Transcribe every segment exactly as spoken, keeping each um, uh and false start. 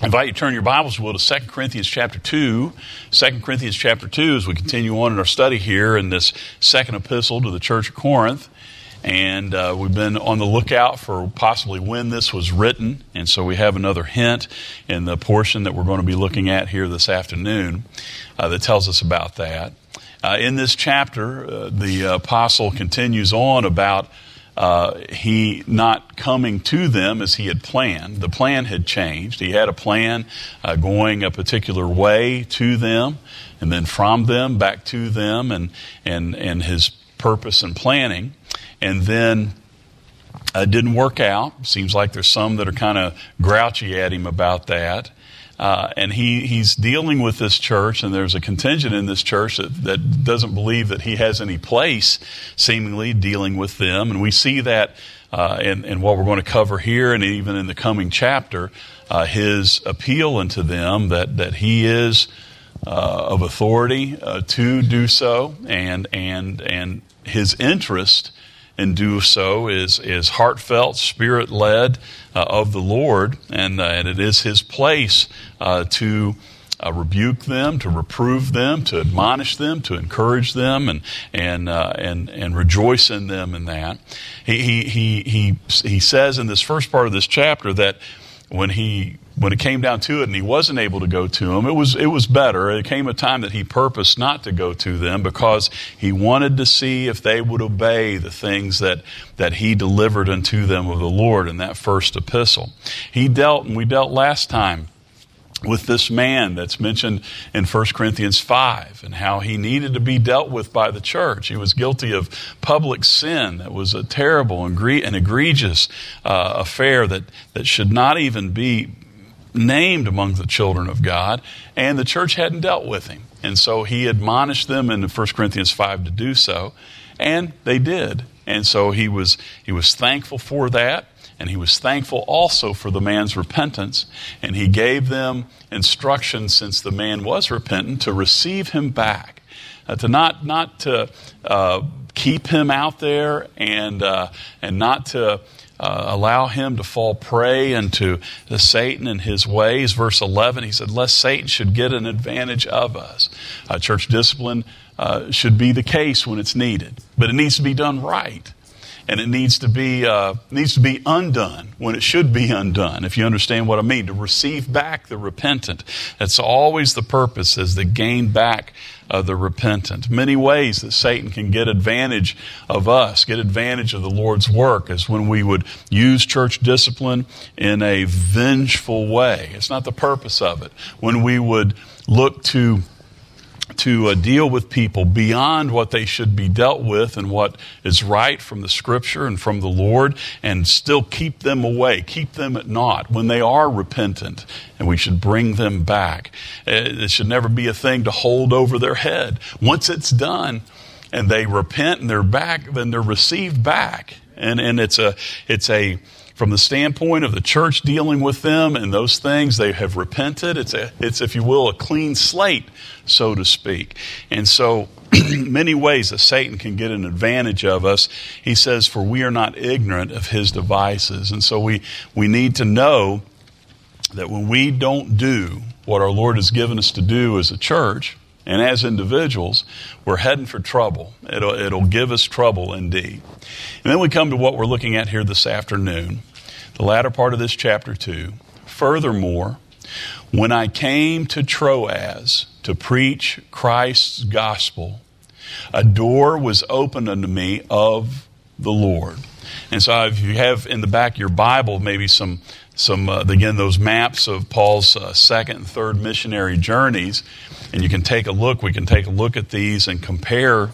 invite you to turn your Bibles, will, to Second Corinthians chapter two. Second Corinthians chapter two, as we continue on in our study here in this second epistle to the church of Corinth. And uh, we've been on the lookout for possibly when this was written. And so we have another hint in the portion that we're going to be looking at here this afternoon uh, that tells us about that. Uh, in this chapter, uh, the apostle continues on about Uh, he not coming to them as he had planned. The plan had changed. He had a plan uh, going a particular way to them, and then from them back to them, and and and his purpose and planning, and then it uh, didn't work out. Seems like there's some that are kind of grouchy at him about that. Uh, and he, he's dealing with this church, and there's a contingent in this church that, that doesn't believe that he has any place, seemingly, dealing with them. And we see that uh, in, in what we're going to cover here, and even in the coming chapter, uh, his appeal unto them that, that he is uh, of authority uh, to do so, and and and his interest and do so is is heartfelt, spirit-led uh, of the Lord, and, uh, and it is his place uh, to uh, rebuke them, to reprove them, to admonish them, to encourage them, and and uh, and and rejoice in them in that. He he he he he says in this first part of this chapter that when he when it came down to it and he wasn't able to go to them, it was it was better. It came a time that he purposed not to go to them because he wanted to see if they would obey the things that, that he delivered unto them of the Lord in that first epistle. He dealt, and we dealt last time, with this man that's mentioned in First Corinthians five, and how he needed to be dealt with by the church. He was guilty of public sin that was a terrible and egregious uh, affair that, that should not even be named among the children of God, and the church hadn't dealt with him. And so he admonished them in First Corinthians five to do so, and they did. And so he was he was thankful for that, and he was thankful also for the man's repentance, and he gave them instructions, since the man was repentant, to receive him back, uh, to not not to uh, keep him out there, and uh, and not to Uh, allow him to fall prey into the Satan and his ways. Verse eleven, he said, lest Satan should get an advantage of us. Uh, church discipline uh, should be the case when it's needed, but it needs to be done right. And it needs to be uh, needs to be undone when it should be undone, if you understand what I mean. To receive back the repentant. That's always the purpose, is to gain back uh, the repentant. Many ways that Satan can get advantage of us, get advantage of the Lord's work, is when we would use church discipline in a vengeful way. It's not the purpose of it. When we would look to to uh, deal with people beyond what they should be dealt with and what is right from the Scripture and from the Lord, and still keep them away, keep them at naught when they are repentant, and we should bring them back. It should never be a thing to hold over their head. Once it's done and they repent and they're back, then they're received back. And and it's a it's a from the standpoint of the church dealing with them and those things, they have repented. It's a it's if you will a clean slate, so to speak. And so many ways that Satan can get an advantage of us. He says, for we are not ignorant of his devices. And so we we need to know that when we don't do what our Lord has given us to do as a church and as individuals, we're heading for trouble. It'll, it'll give us trouble indeed. And then we come to what we're looking at here this afternoon, the latter part of this chapter two. Furthermore, when I came to Troas to preach Christ's gospel, a door was opened unto me of the Lord. And so if you have in the back of your Bible maybe some, some uh, again, those maps of Paul's uh, second and third missionary journeys, and you can take a look, we can take a look at these and compare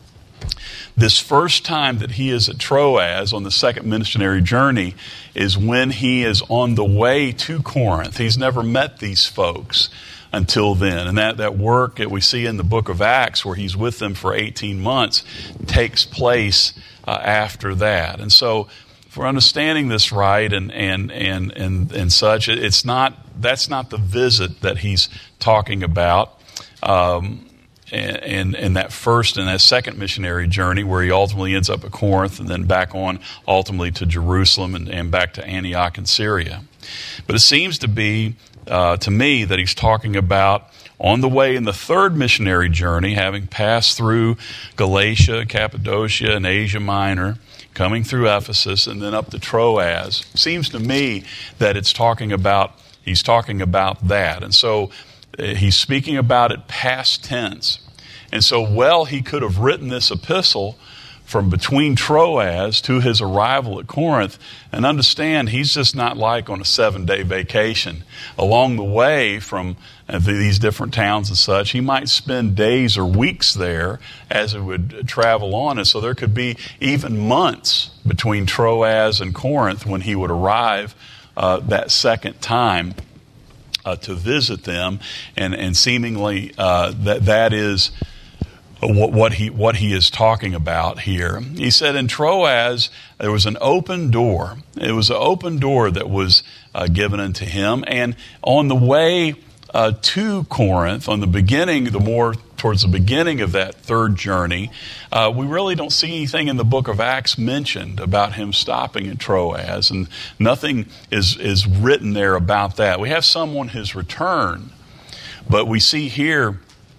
this first time that he is at Troas on the second missionary journey is when he is on the way to Corinth. He's never met these folks until then. And that, that work that we see in the book of Acts, where he's with them for eighteen months, takes place uh, after that. And so if we're understanding this right and, and, and, and, and such, it's not, that's not the visit that he's talking about. Um, And in that first and that second missionary journey, where he ultimately ends up at Corinth and then back on ultimately to Jerusalem and, and back to Antioch in Syria. But it seems to be uh, to me that he's talking about on the way in the third missionary journey, having passed through Galatia, Cappadocia, and Asia Minor, coming through Ephesus, and then up to Troas. Seems to me that it's talking about, he's talking about that. And so uh, he's speaking about it past tense. And so, well, he could have written this epistle from between Troas to his arrival at Corinth. And understand, he's just not like on a seven-day vacation. Along the way from uh, these different towns and such, he might spend days or weeks there as it would travel on. And so there could be even months between Troas and Corinth when he would arrive uh, that second time uh, to visit them. And, and seemingly uh, that that is What, what he what he is talking about here. He said in Troas there was an open door. It was an open door that was uh, given unto him. And on the way uh, to Corinth, on the beginning, the more towards the beginning of that third journey, uh, we really don't see anything in the book of Acts mentioned about him stopping at Troas, and nothing is is written there about that. We have some on his return, but we see here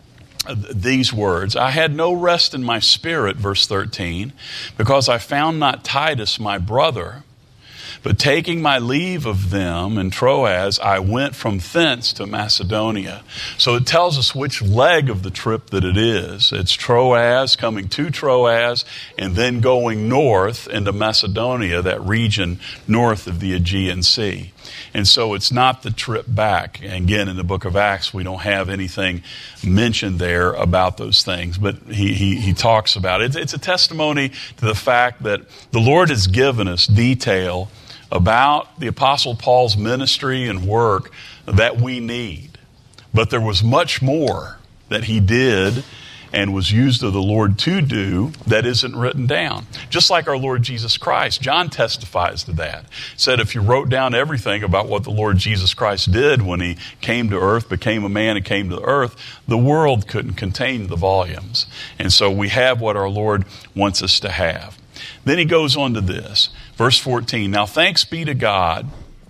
these words, I had no rest in my spirit, verse thirteen, because I found not Titus my brother, but taking my leave of them in Troas, I went from thence to Macedonia. So it tells us which leg of the trip that it is. It's Troas, coming to Troas, and then going north into Macedonia, that region north of the Aegean Sea. And so it's not the trip back. And again, in the book of Acts, we don't have anything mentioned there about those things. But he he, he talks about it. It's, it's a testimony to the fact that the Lord has given us detail about the Apostle Paul's ministry and work that we need. But there was much more that he did and was used of the Lord to do that isn't written down. Just like our Lord Jesus Christ. John testifies to that. Said if you wrote down everything about what the Lord Jesus Christ did when he came to earth, became a man and came to the earth, the world couldn't contain the volumes. And so we have what our Lord wants us to have. Then he goes on to this. Verse fourteen, now thanks be to God,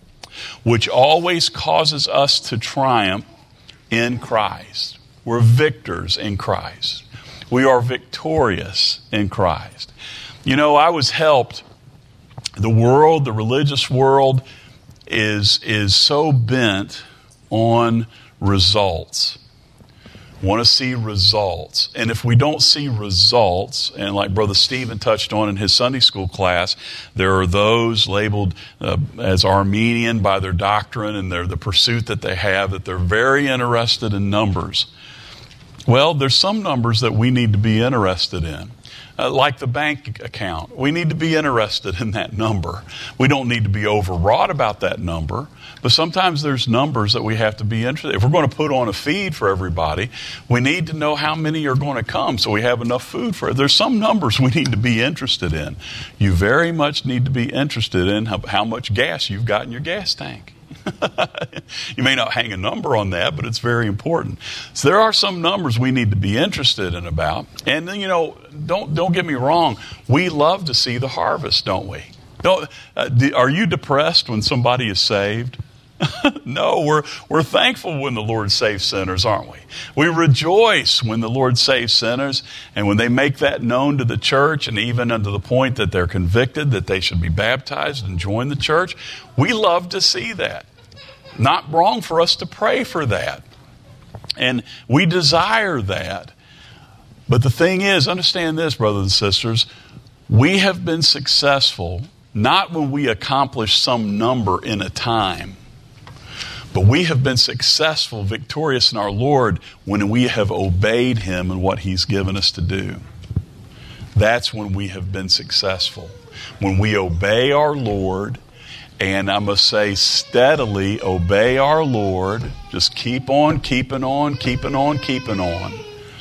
which always causes us to triumph in Christ. We're victors in Christ. We are victorious in Christ. You know, I was helped. The world, the religious world, is, is so bent on results. Want to see results. And if we don't see results, and like Brother Stephen touched on in his Sunday school class, there are those labeled uh, as Arminian by their doctrine and their the pursuit that they have, that they're very interested in numbers. Well, there's some numbers that we need to be interested in. Uh, like the bank account. We need to be interested in that number. We don't need to be overwrought about that number, but sometimes there's numbers that we have to be interested in. If we're going to put on a feed for everybody, we need to know how many are going to come so we have enough food for it. There's some numbers we need to be interested in. You very much need to be interested in how, how much gas you've got in your gas tank. You may not hang a number on that, but it's very important. So there are some numbers we need to be interested in about. And then, you know, don't don't get me wrong. We love to see the harvest, don't we? Don't, uh, do, are you depressed when somebody is saved? No, we're we're thankful when the Lord saves sinners, aren't we? We rejoice when the Lord saves sinners, and when they make that known to the church, and even unto the point that they're convicted that they should be baptized and join the church. We love to see that. Not wrong for us to pray for that. And we desire that. But the thing is, understand this, brothers and sisters, we have been successful not when we accomplish some number in a time, but we have been successful, victorious in our Lord when we have obeyed Him and what He's given us to do. That's when we have been successful. When we obey our Lord, and I must say steadily obey our Lord, just keep on, keeping on, keeping on, keeping on.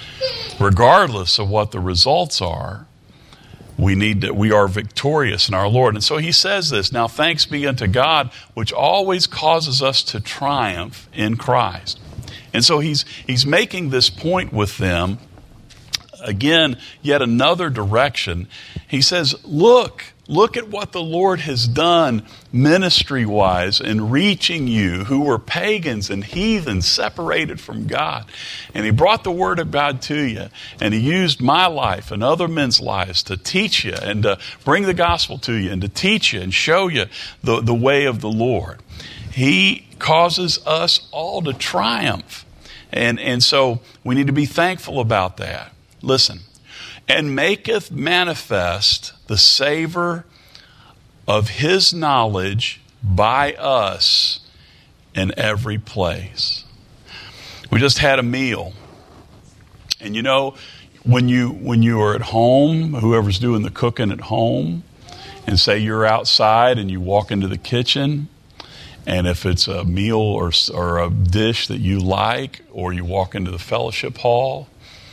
Regardless of what the results are, we need to, we are victorious in our Lord. And so he says this, now thanks be unto God, which always causes us to triumph in Christ. And so he's he's making this point with them. Again, yet another direction. He says, look, look at what the Lord has done ministry-wise in reaching you who were pagans and heathens separated from God. And he brought the Word of God to you. And he used my life and other men's lives to teach you and to bring the gospel to you and to teach you and show you the, the way of the Lord. He causes us all to triumph. And, and so we need to be thankful about that. Listen. And maketh manifest the savor of his knowledge by us in every place. We just had a meal. And you know, when you when you are at home, whoever's doing the cooking at home, and say you're outside and you walk into the kitchen, and if it's a meal or, or a dish that you like, or you walk into the fellowship hall,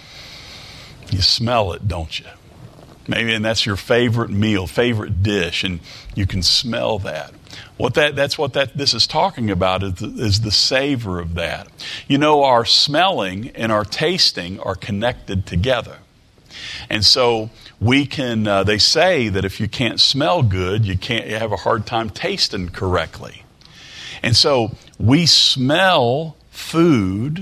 you smell it, don't you? Maybe, and that's your favorite meal, favorite dish, and you can smell that. What that that's what that this is talking about is the, is the savor of that. You know, our smelling and our tasting are connected together. And so we can, uh, they say that if you can't smell good, you can't you have a hard time tasting correctly. And so we smell food.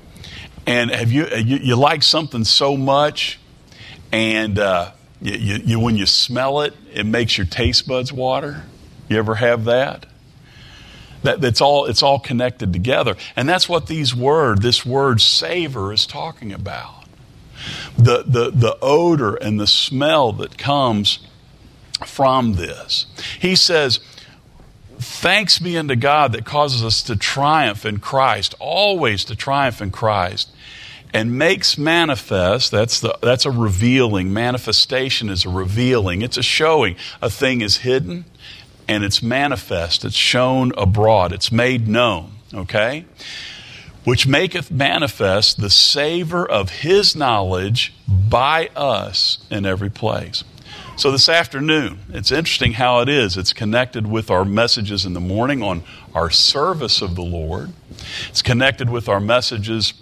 And have you, you you like something so much, and uh, you, you, you when you smell it, it makes your taste buds water. You ever have that? That that's all. It's all connected together, and that's what these word, this word savor, is talking about. The the the odor and the smell that comes from this. He says, thanks be unto God that causes us to triumph in Christ, always to triumph in Christ, and makes manifest, that's the that's a revealing. Manifestation is a revealing. It's a showing. A thing is hidden and it's manifest. It's shown abroad. It's made known, okay? Which maketh manifest the savor of his knowledge by us in every place. So this afternoon, it's interesting how it is. It's connected with our messages in the morning on our service of the Lord. It's connected with our messages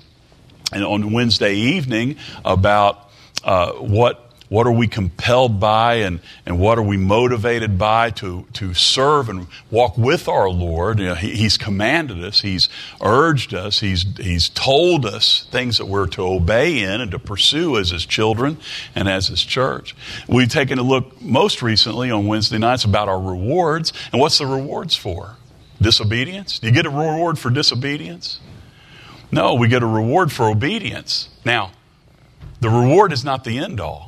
on Wednesday evening about uh, what what are we compelled by and, and what are we motivated by to, to serve and walk with our Lord. You know, he, he's commanded us. He's urged us. He's, he's told us things that we're to obey in and to pursue as his children and as his church. We've taken a look most recently on Wednesday nights about our rewards. And what's the rewards for? Disobedience? Do you get a reward for disobedience? No, we get a reward for obedience. Now, the reward is not the end all.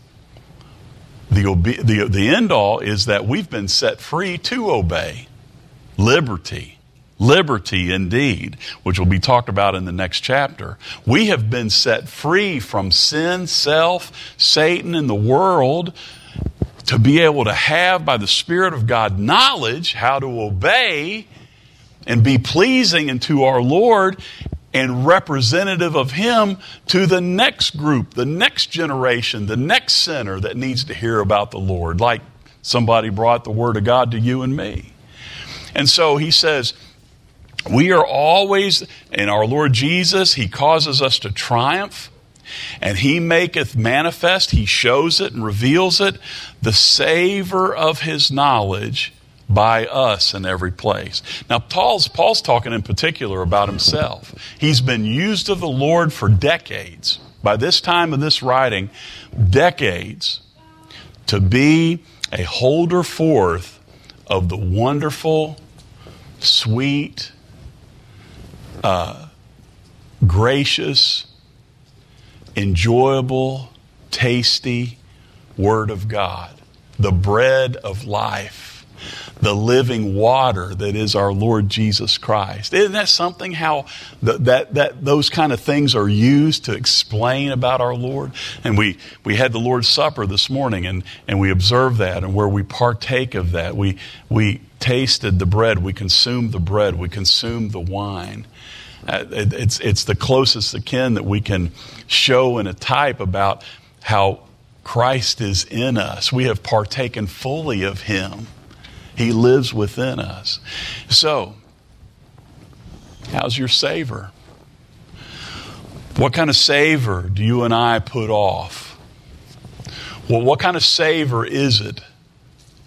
The, obe- the, the end all is that we've been set free to obey. Liberty. Liberty indeed, which will be talked about in the next chapter. We have been set free from sin, self, Satan, and the world to be able to have, by the Spirit of God, knowledge how to obey and be pleasing unto our Lord and representative of him to the next group, the next generation, the next sinner that needs to hear about the Lord, like somebody brought the Word of God to you and me. And so he says, we are always, in our Lord Jesus, he causes us to triumph, and he maketh manifest, he shows it and reveals it, the savor of his knowledge by us in every place. Now, Paul's, Paul's talking in particular about himself. He's been used of the Lord for decades. By this time of this writing, decades, to be a holder forth of the wonderful, sweet, uh, gracious, enjoyable, tasty Word of God, the bread of life, the living water that is our Lord Jesus Christ. Isn't that something, how the, that that those kind of things are used to explain about our Lord? And we, we had the Lord's Supper this morning, and, and we observed that, and where we partake of that. We, we tasted the bread, we consumed the bread, we consumed the wine. Uh, it, it's, it's the closest akin that we can show in a type about how Christ is in us. We have partaken fully of him. He lives within us. So, how's your savor? What kind of savor do you and I put off? Well, what kind of savor is it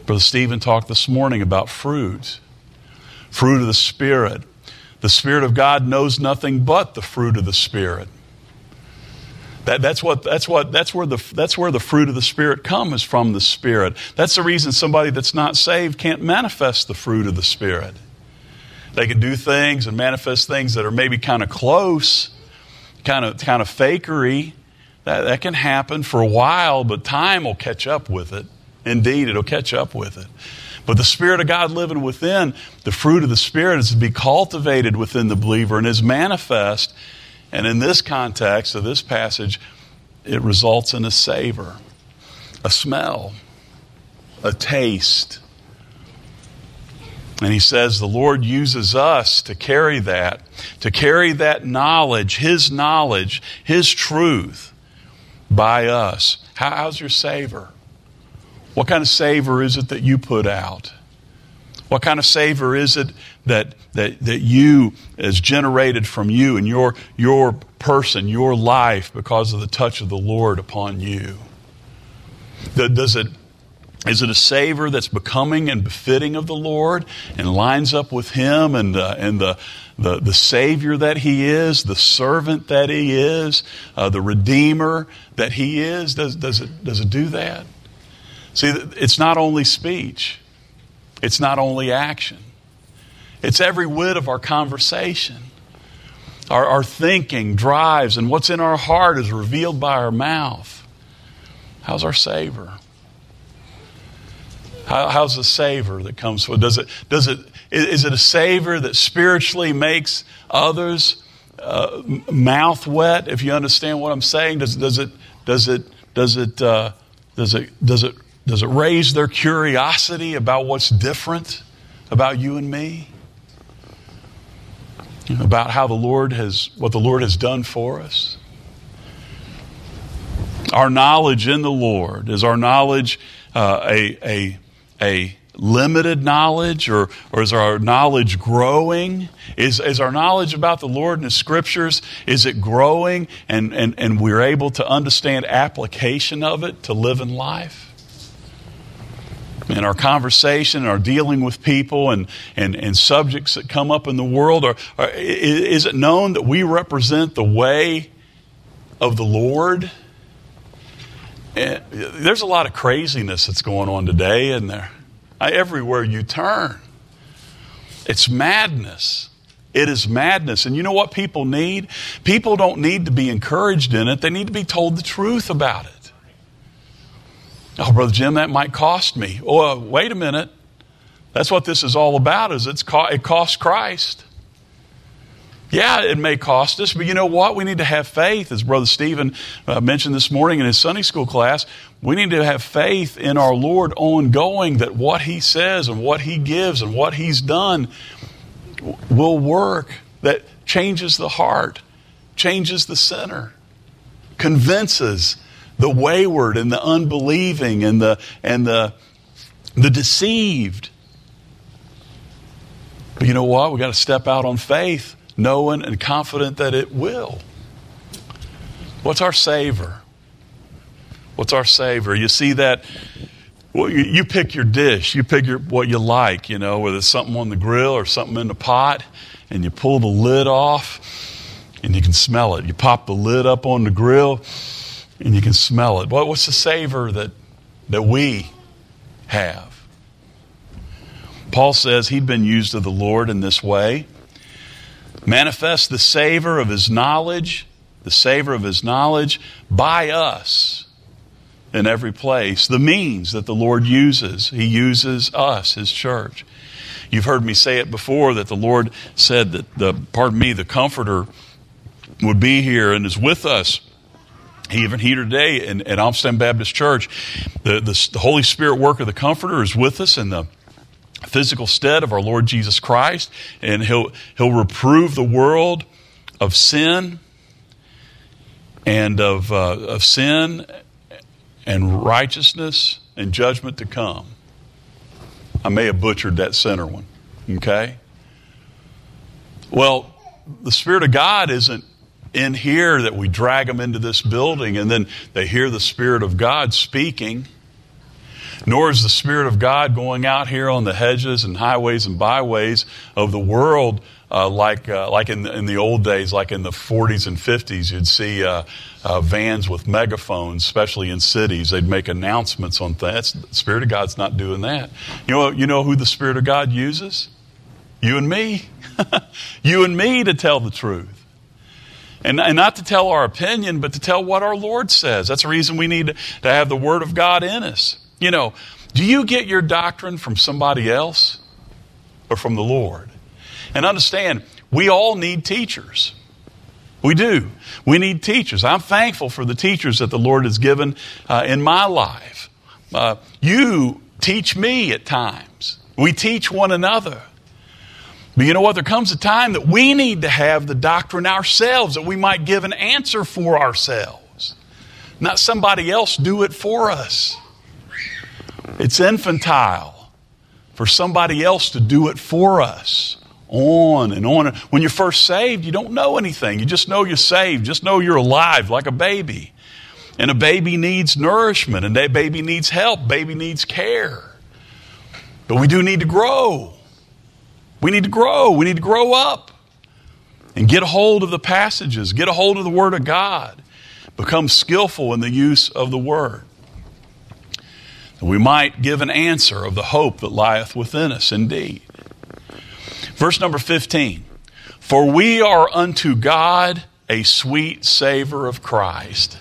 Brother Stephen talked this morning about fruit. Fruit of the Spirit. The Spirit of God knows nothing but the fruit of the Spirit. That, that's what that's what that's where the that's where the fruit of the Spirit comes from, the Spirit. That's the reason somebody that's not saved can't manifest the fruit of the Spirit. They can do things and manifest things that are maybe kind of close, kind of kind of fakery. That, that can happen for a while, but time will catch up with it. Indeed, it'll catch up with it. But the Spirit of God living within, the fruit of the Spirit is to be cultivated within the believer and is manifest. And in this context of this passage, it results in a savor, a smell, a taste. And he says the Lord uses us to carry that, to carry that knowledge, His knowledge, His truth by us. How, how's your savor? What kind of savor is it that you put out? What kind of savor is it that that that you is generated from you and your your person, your life, because of the touch of the Lord upon you? Does it is it a savor that's becoming and befitting of the Lord and lines up with Him and uh, and the, the the Savior that He is, the servant that He is, uh, the Redeemer that He is? Does does it does it do that? See, it's not only speech. It's not only action. It's every whit of our conversation. Our, our thinking drives, and what's in our heart is revealed by our mouth. How's our savor? How, how's the savor that comes from it? Does it, does it, is it a savor that spiritually makes others uh, mouth wet, if you understand what I'm saying? Does, does it, does it, does it, uh, does it, does it, Does it raise their curiosity about what's different about you and me? About how the Lord has, what the Lord has done for us? Our knowledge in the Lord, is our knowledge uh, a, a, a limited knowledge, or, or is our knowledge growing? Is, is our knowledge about the Lord and His Scriptures, is it growing and, and, and we're able to understand application of it to live in life? In our conversation, our dealing with people and, and, and subjects that come up in the world, or, or is it known that we represent the way of the Lord? And there's a lot of craziness that's going on today, isn't there? Everywhere you turn, it's madness. It is madness. And you know what people need? People don't need to be encouraged in it. They need to be told the truth about it. Oh, Brother Jim, that might cost me. Oh, uh, wait a minute. That's what this is all about, is it's co- it costs Christ. Yeah, it may cost us, but you know what? We need to have faith, as Brother Stephen uh, mentioned this morning in his Sunday school class. We need to have faith in our Lord ongoing, that what He says and what He gives and what He's done will work, that changes the heart, changes the sinner, convinces the wayward and the unbelieving and the and the the deceived. But you know what? We got to step out on faith, knowing and confident that it will. What's our savor? What's our savor? You see that? Well, you, you pick your dish. You pick your, what you like. You know, whether it's something on the grill or something in the pot, and you pull the lid off, and you can smell it. You pop the lid up on the grill, and you can smell it. What, what's the savor that, that we have? Paul says he'd been used of the Lord in this way. Manifest the savor of His knowledge, the savor of His knowledge by us in every place. The means that the Lord uses. He uses us, His church. You've heard me say it before, that the Lord said that, the, pardon me, the Comforter would be here and is with us. Even here today in, at Amsterdam Baptist Church, the, the, the Holy Spirit work of the Comforter is with us in the physical stead of our Lord Jesus Christ, and He'll He'll reprove the world of sin and of uh, of sin and righteousness and judgment to come. I may have butchered that center one. Okay. Well, the Spirit of God isn't in here that we drag them into this building and then they hear the Spirit of God speaking. Nor is the Spirit of God going out here on the hedges and highways and byways of the world uh, like uh, like in the, in the old days, like in the forties and fifties. You'd see uh, uh, vans with megaphones, especially in cities. They'd make announcements on things. The Spirit of God's not doing that. You know, you know who the Spirit of God uses? You and me. You and me to tell the truth. And, and not to tell our opinion, but to tell what our Lord says. That's the reason we need to have the Word of God in us. You know, do you get your doctrine from somebody else or from the Lord? And understand, we all need teachers. We do. We need teachers. I'm thankful for the teachers that the Lord has given uh, in my life. Uh, you teach me at times. We teach one another. But you know what? There comes a time that we need to have the doctrine ourselves, that we might give an answer for ourselves. Not somebody else do it for us. It's infantile for somebody else to do it for us. On and on. When you're first saved, you don't know anything. You just know you're saved. Just know you're alive like a baby. And a baby needs nourishment. And that baby needs help. Baby needs care. But we do need to grow. We need to grow. We need to grow up. And get a hold of the passages. Get a hold of the Word of God. Become skillful in the use of the Word. That we might give an answer of the hope that lieth within us indeed. Verse number fifteen. For we are unto God a sweet savor of Christ.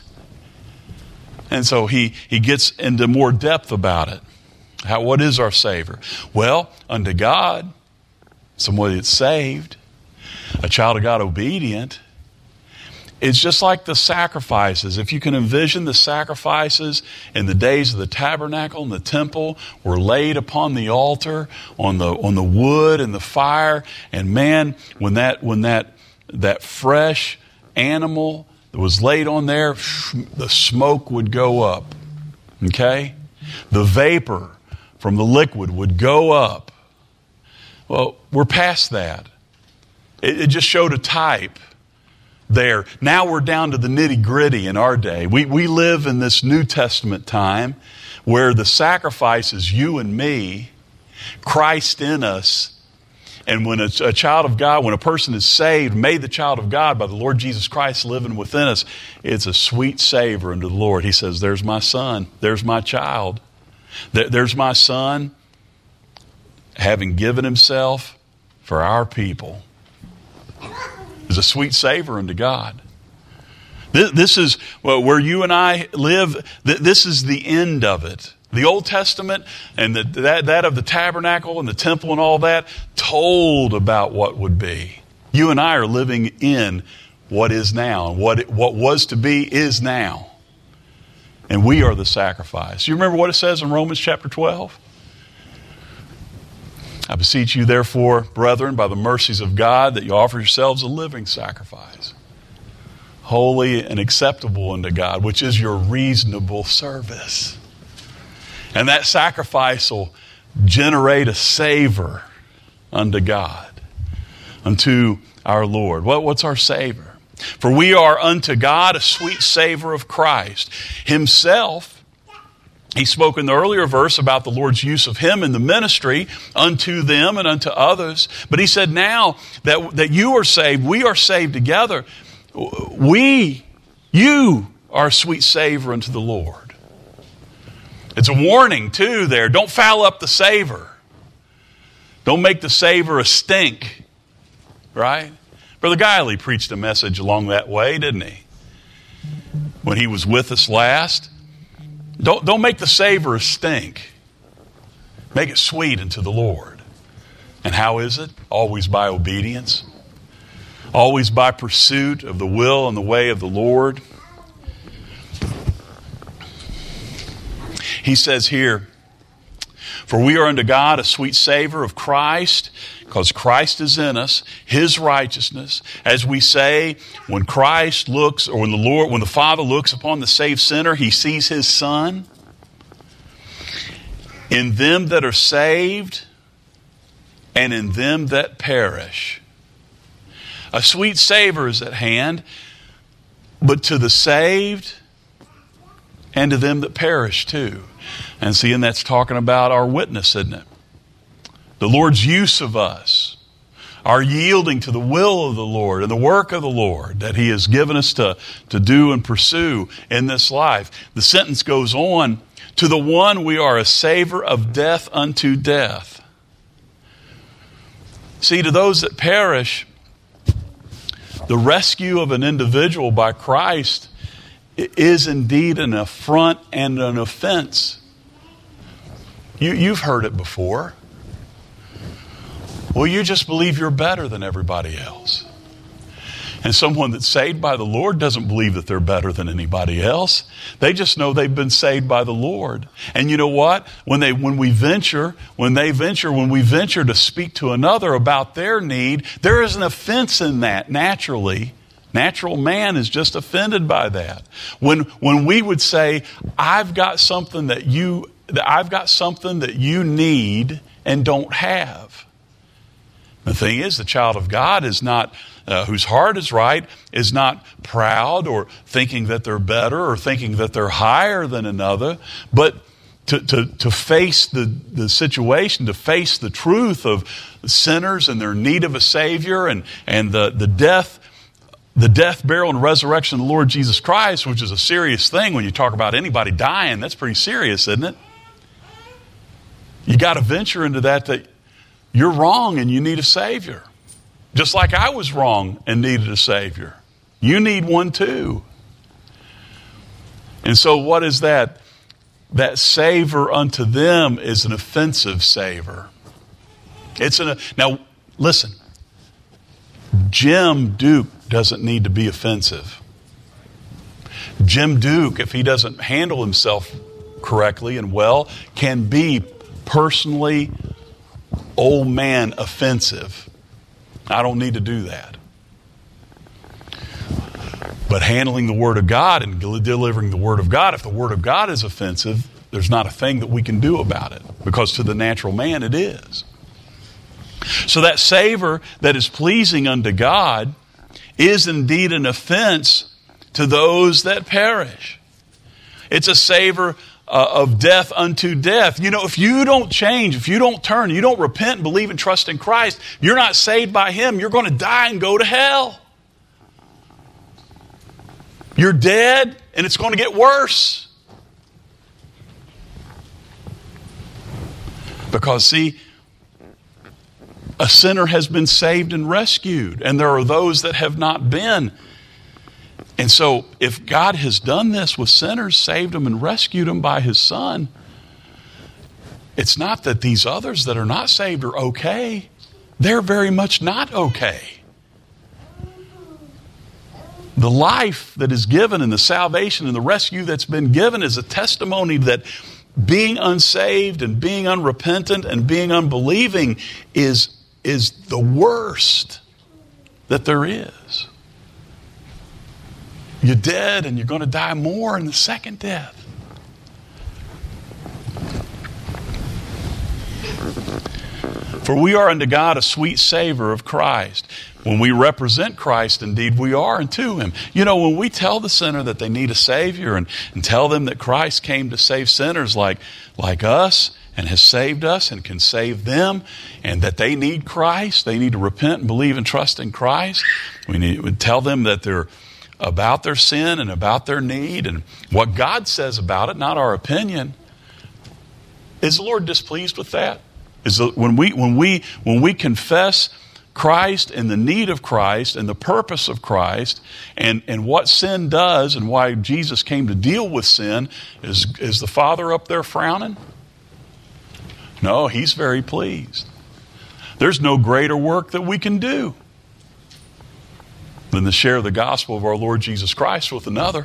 And so he, he gets into more depth about it. How, what is our savor? Well, unto God, somebody that's saved, a child of God obedient. It's just like the sacrifices. If you can envision the sacrifices in the days of the tabernacle and the temple were laid upon the altar on the on the wood and the fire. And man, when that when that that fresh animal that was laid on there, the smoke would go up. Okay? The vapor from the liquid would go up. Well, we're past that. It, it just showed a type there. Now we're down to the nitty-gritty in our day. We we live in this New Testament time where the sacrifice is you and me, Christ in us. And when it's a child of God, when a person is saved, made the child of God by the Lord Jesus Christ living within us, it's a sweet savor unto the Lord. He says, there's my son, there's my child, there's my son having given himself for our people. Is a sweet savor unto God. This, this is well, where you and I live. This is the end of it. The Old Testament and the, that, that of the tabernacle and the temple and all that told about what would be. You and I are living in what is now. And what, what was to be is now. And we are the sacrifice. You remember what it says in Romans chapter twelve? I beseech you, therefore, brethren, by the mercies of God, that you offer yourselves a living sacrifice, holy and acceptable unto God, which is your reasonable service. And that sacrifice will generate a savor unto God, unto our Lord. What, what's our savor? For we are unto God a sweet savor of Christ Himself. He spoke in the earlier verse about the Lord's use of Him in the ministry unto them and unto others. But He said now that, that you are saved, we are saved together. We, you are a sweet savor unto the Lord. It's a warning too there. Don't foul up the savor. Don't make the savor a stink. Right? Brother Guiley preached a message along that way, didn't he? When he was with us last. Don't, don't make the savor a stink. Make it sweet unto the Lord. And how is it? Always by obedience. Always by pursuit of the will and the way of the Lord. He says here, for we are unto God a sweet savor of Christ, because Christ is in us, His righteousness. As we say, when Christ looks, or when the Lord, when the Father looks upon the saved sinner, He sees His Son. In them that are saved, and in them that perish. A sweet savor is at hand, but to the saved, and to them that perish too. And see, and that's talking about our witness, isn't it? The Lord's use of us, our yielding to the will of the Lord and the work of the Lord that He has given us to, to do and pursue in this life. The sentence goes on, to the one we are a savor of death unto death. See, to those that perish, the rescue of an individual by Christ is indeed an affront and an offense. You, you've heard it before. Well, you just believe you're better than everybody else. And someone that's saved by the Lord doesn't believe that they're better than anybody else. They just know they've been saved by the Lord. And you know what? When they, when we venture, when they venture, when we venture to speak to another about their need, there is an offense in that naturally. Natural man is just offended by that. When, when we would say, I've got something that you, I've got something that you need and don't have. The thing is, the child of God is not, uh, whose heart is right, is not proud or thinking that they're better or thinking that they're higher than another, but to, to, to face the, the situation, to face the truth of sinners and their need of a Savior and, and the, the death, the death, burial, and resurrection of the Lord Jesus Christ, which is a serious thing when you talk about anybody dying. That's pretty serious, isn't it? You got to venture into that, that you're wrong and you need a Savior. Just like I was wrong and needed a Savior. You need one too. And so what is that? That savor unto them is an offensive savor. It's an, now listen, Jim Duke doesn't need to be offensive. Jim Duke, if he doesn't handle himself correctly and well, can be personally old man offensive. I don't need to do that. But handling the Word of God and delivering the Word of God, if the Word of God is offensive, there's not a thing that we can do about it, because to the natural man it is. So that savor that is pleasing unto God is indeed an offense to those that perish. It's a savor Uh, of death unto death. You know, if you don't change, if you don't turn, you don't repent and believe and trust in Christ, you're not saved by Him. You're going to die and go to hell. You're dead and it's going to get worse. Because, see, a sinner has been saved and rescued, and there are those that have not been. And so if God has done this with sinners, saved them and rescued them by His Son, it's not that these others that are not saved are okay. They're very much not okay. The life that is given and the salvation and the rescue that's been given is a testimony that being unsaved and being unrepentant and being unbelieving is, is the worst that there is. You're dead and you're going to die more in the second death. For we are unto God a sweet savor of Christ. When we represent Christ, indeed, we are unto Him. You know, when we tell the sinner that they need a Savior and, and tell them that Christ came to save sinners like, like us and has saved us and can save them, and that they need Christ, they need to repent and believe and trust in Christ, we need to tell them that they're about their sin and about their need and what God says about it, not our opinion. Is the Lord displeased with that? Is the, when we when we when we confess Christ and the need of Christ and the purpose of Christ and, and what sin does and why Jesus came to deal with sin, is, is the Father up there frowning? No, He's very pleased. There's no greater work that we can do than to share the gospel of our Lord Jesus Christ with another.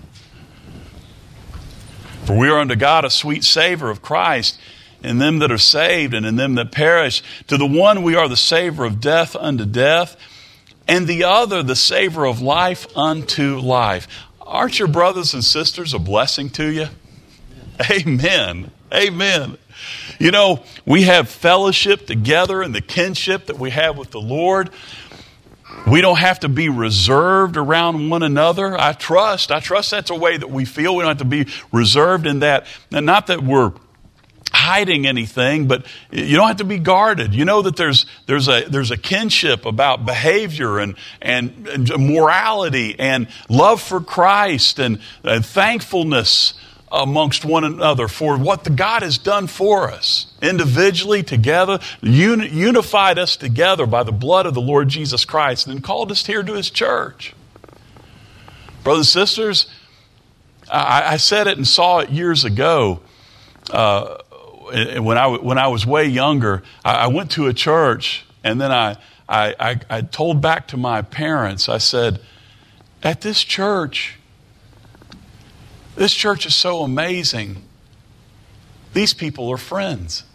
For we are unto God a sweet savor of Christ in them that are saved and in them that perish. To the one we are the savor of death unto death, and the other the savor of life unto life. Aren't your brothers and sisters a blessing to you? Amen. Amen. You know, we have fellowship together and the kinship that we have with the Lord. We don't have to be reserved around one another. I trust, I trust that's a way that we feel. We don't have to be reserved in that. And not that we're hiding anything, but you don't have to be guarded. You know that there's there's a there's a kinship about behavior and and, and morality and love for Christ and, and thankfulness amongst one another for what the God has done for us, individually, together, uni- unified us together by the blood of the Lord Jesus Christ, and called us here to His church. Brothers and sisters, I, I said it and saw it years ago. Uh, when I when I was way younger, I, I went to a church, and then I, I I I told back to my parents. I said, "At this church." This church is so amazing. These people are friends.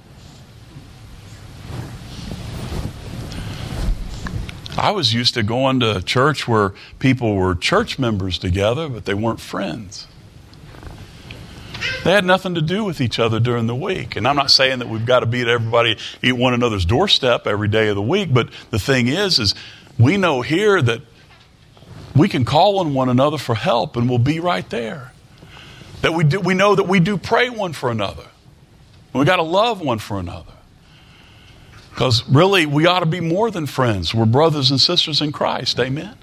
I was used to going to a church where people were church members together, but they weren't friends. They had nothing to do with each other during the week. And I'm not saying that we've got to be at everybody, eat one another's doorstep every day of the week, but the thing is, is we know here that we can call on one another for help, and we'll be right there. That we do, we know that we do pray one for another. We got to love one for another. Because really, we ought to be more than friends. We're brothers and sisters in Christ. Amen?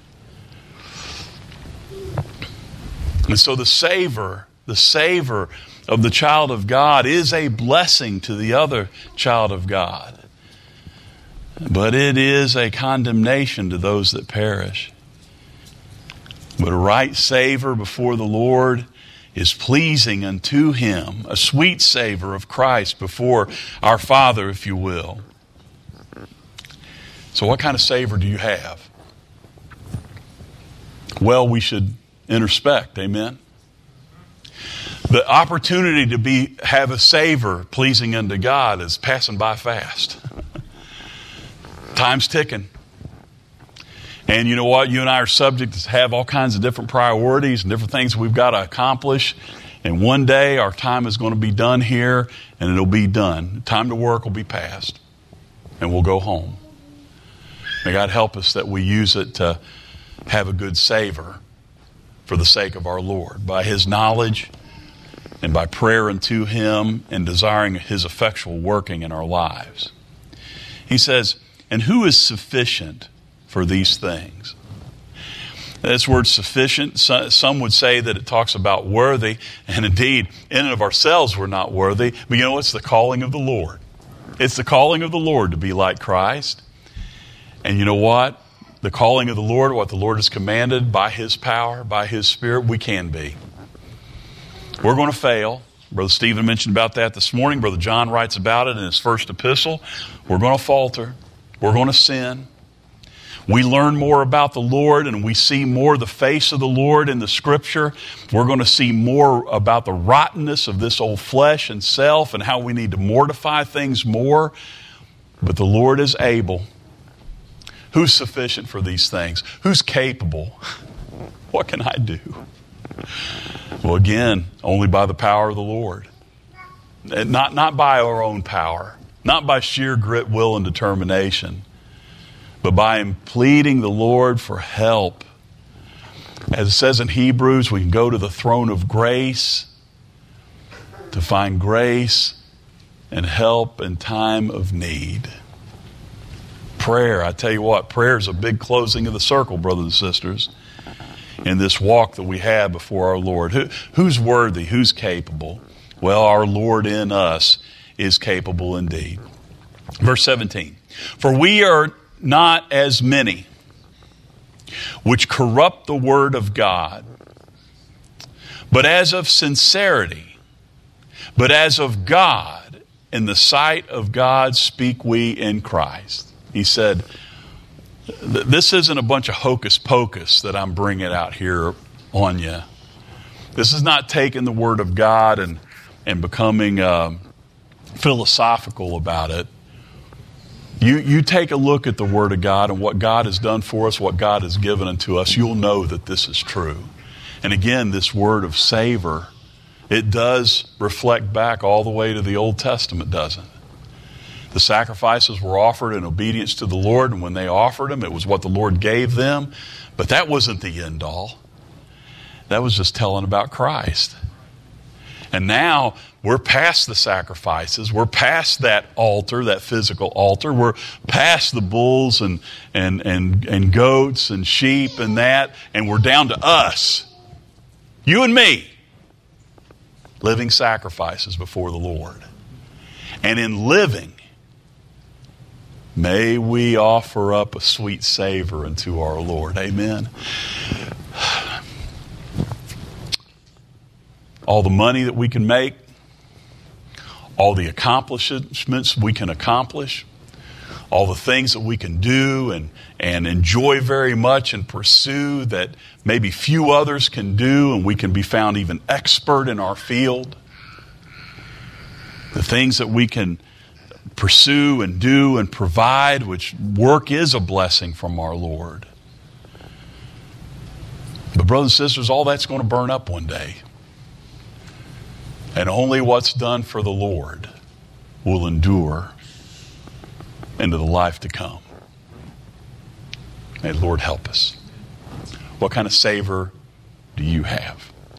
And so the savor, the savor of the child of God is a blessing to the other child of God. But it is a condemnation to those that perish. But a right savor before the Lord is pleasing unto Him, a sweet savor of Christ before our Father, if you will. So what kind of savor do you have? Well, we should introspect, amen? The opportunity to be have a savor pleasing unto God is passing by fast. Time's ticking. And you know what? You and I are subject to have all kinds of different priorities and different things we've got to accomplish. And one day our time is going to be done here, and it'll be done. Time to work will be past, and we'll go home. May God help us that we use it to have a good savor for the sake of our Lord, by His knowledge and by prayer unto Him and desiring His effectual working in our lives. He says, and who is sufficient for these things? This word sufficient, some would say that it talks about worthy, and indeed, in and of ourselves we're not worthy, but you know, it's the calling of the Lord. It's the calling of the Lord to be like Christ. And you know what? The calling of the Lord, what the Lord has commanded by His power, by His Spirit, we can be. We're going to fail. Brother Stephen mentioned about that this morning. Brother John writes about it in his first epistle. We're going to falter. We're going to sin. We learn more about the Lord and we see more the face of the Lord in the Scripture. We're going to see more about the rottenness of this old flesh and self and how we need to mortify things more. But the Lord is able. Who's sufficient for these things? Who's capable? What can I do? Well, again, only by the power of the Lord. And not, not by our own power. Not by sheer grit, will, and determination. But by him pleading the Lord for help. As it says in Hebrews, we can go to the throne of grace to find grace and help in time of need. Prayer, I tell you what, prayer is a big closing of the circle, brothers and sisters, in this walk that we have before our Lord. Who, who's worthy? Who's capable? Well, our Lord in us is capable indeed. Verse seventeen, for we are not as many which corrupt the word of God, but as of sincerity, but as of God, in the sight of God speak we in Christ. He said, this isn't a bunch of hocus pocus that I'm bringing out here on you. This is not taking the word of God and, and becoming uh, philosophical about it. You, you take a look at the word of God and what God has done for us, what God has given unto us, you'll know that this is true. And again, this word of savor, it does reflect back all the way to the Old Testament, doesn't it? The sacrifices were offered in obedience to the Lord, and when they offered them, it was what the Lord gave them. But that wasn't the end all. That was just telling about Christ. And now we're past the sacrifices. We're past that altar, that physical altar. We're past the bulls and, and, and, and goats and sheep and that. And we're down to us. You and me. Living sacrifices before the Lord. And in living, may we offer up a sweet savor unto our Lord. Amen. All the money that we can make, all the accomplishments we can accomplish, all the things that we can do and, and enjoy very much and pursue that maybe few others can do, and we can be found even expert in our field. The things that we can pursue and do and provide, which work is a blessing from our Lord. But brothers and sisters, all that's going to burn up one day. And only what's done for the Lord will endure into the life to come. May the Lord help us. What kind of savor do you have?